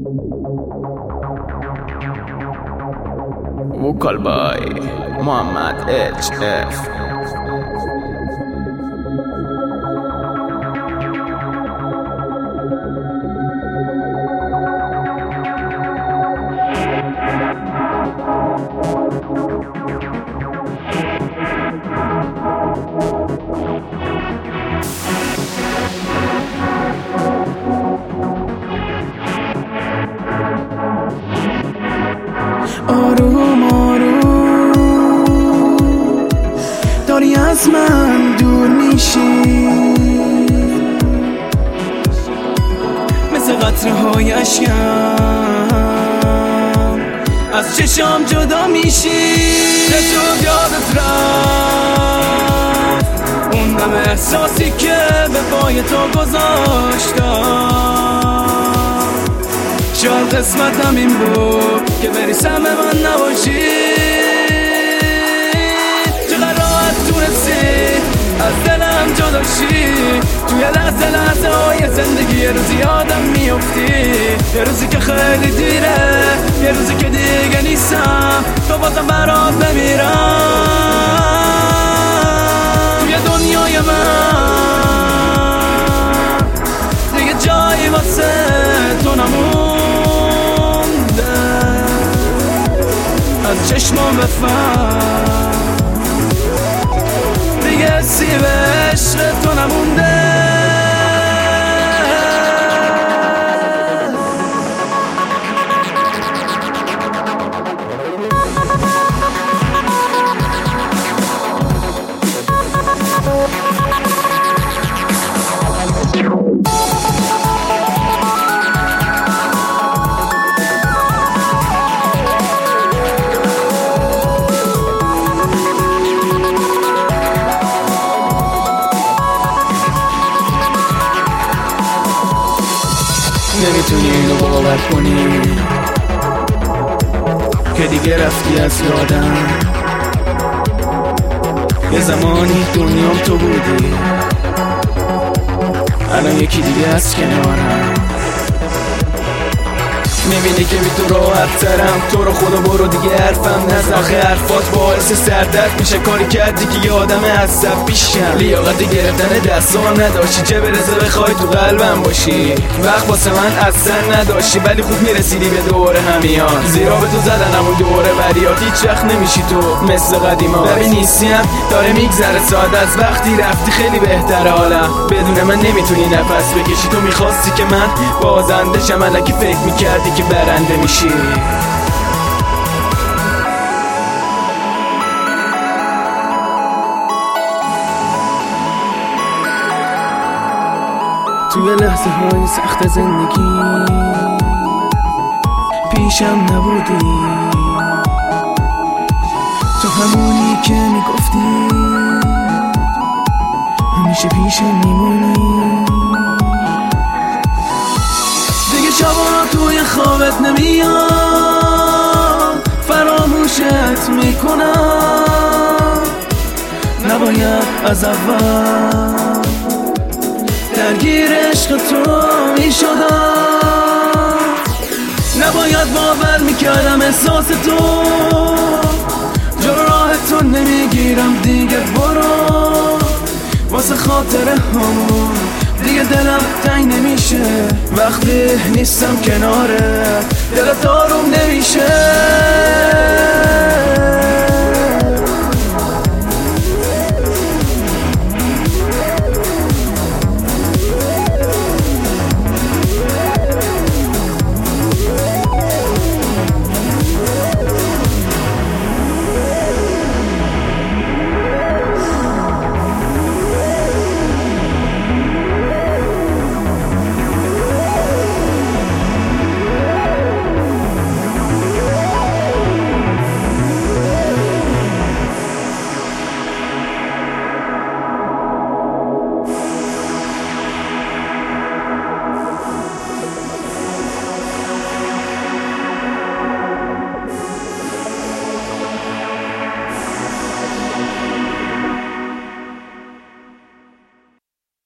وکال بای محمد HF. آروم آروم داری از من دور میشی، مثل قطره‌های اشکم از چشام جدا میشی. چطور یادت رفت اون دم احساسی که به پای تو گذاشتم؟ شاید قسمتم این بود که بری سهم من نباشی. چقدر راحت تونستی از دلم جداشی، توی لحظه های زندگی یه روزی یادم میفتی، یه روزی که خیلی دیره، یه روزی که دیگه نیستم، تو بازم برات بمیرم. توی دنیای من دیگه جایی واسه تو نمونده، از چشمام بفهم دیگه سیب عشق تو نمونده. نمیتونی اینو باور کنی که دیگه رفتی از یادم. یه زمانی دنیام تو بودی، الان یکی دیگه از کنارم. میبینی که بی تو راحت ترم، تو رو خدا برو دیگه حرفم نزن. آخه حرفات باعث سردرد میشه، کاری کردی که یه آدم عصب بیشم. لیاقت گرفتن دستام نداشتی، چه برسه بخوای تو قلبم باشی. وقت واسه من اصلا نداشتی، ولی خوب میرسیدی به دور همیان. زیرا به تو زدن همون دوره بریات، هیچ وقت نمیشی تو مثل قدیما. ببین نیستیم داره میگذره ساعت، از وقتی رفتی خیلی بهتره حالم. بدون من نمیتونی نفس بکشی، تو میخواستی که من بازنده شم، الکی فکر میکردی که برنده میشی. توی لحظه های سخت زندگی پیشم نبودی، تو همونی که میگفتی همیشه پیشم میمونی. دیگه شبا توی خوابت نمیام، فراموشت میکنم. نباید از اول درگیر عشق تو میشدم، نباید باور میکردم احساس تو. جلو راه تو نمیگیرم دیگه، برو واسه خاطر همون دیگه دلم تنگ نمیشه. وقتی نیستم کناره دلت آروم نمیشه.